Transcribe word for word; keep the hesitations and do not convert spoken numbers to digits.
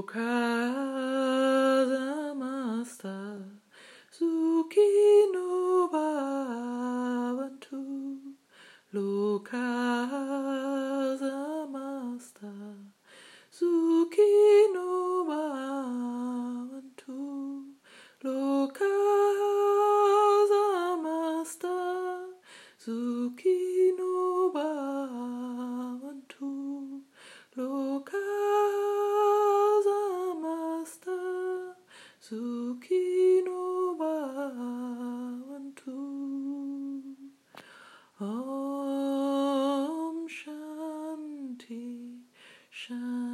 Lokazamasta Sukino Bhavantu Lokazamasta Sukino Bhavantu Lokazamasta Sukino Bhavantu Lokazamasta Sukino Bhavantu. Om Shanti Shanti.